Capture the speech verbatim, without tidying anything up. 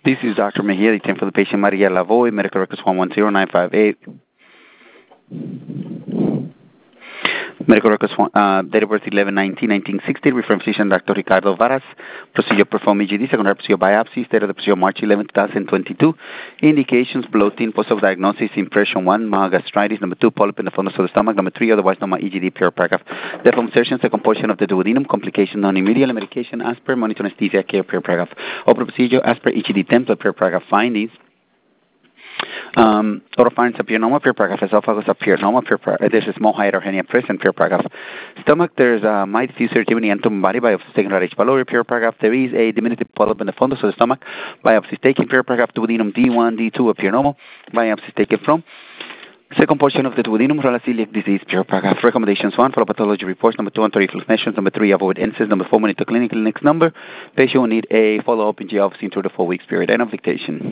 This is Doctor Mejia, the time for the patient Maria Lavoy, medical records one one zero nine five eight. Medical records, uh, date of birth eleven nineteen nineteen sixty, referring physician Doctor Ricardo Varas, procedure performed E G D, secondary procedure biopsy, state of the procedure March eleventh twenty twenty-two, indications bloating, post-op diagnosis, impression one, mild gastritis, number two, polyp in the funnel of the stomach, number three, otherwise known as E G D, pure paragraph. Deform insertion, second portion of the duodenum, complication non-immediate, medication as per, monitor anesthesia, care, pure paragraph. Open procedure as per E G D template, pure paragraph findings. Um, oropharynx appear normal, pure paragraph. Esophagus appear normal, pure paragraph. There's a small height or hernia present, pure paragraph. Stomach, there's a mild diffuse irritability and tumor body biopsy taken at H. pylori, pure paragraph. There is a diminutive polyp in the fundus of the stomach, biopsy taken, pure paragraph. Duodenum D one, D two appear normal, biopsy taken from second portion of the duodenum, celiac disease, pure paragraph. Recommendations one, follow pathology reports. Number two, on reflux measures. Number three, avoid N S A S. Number four, monitor clinical. Next number, patient will need a follow-up in G office in two to four weeks period. End of dictation.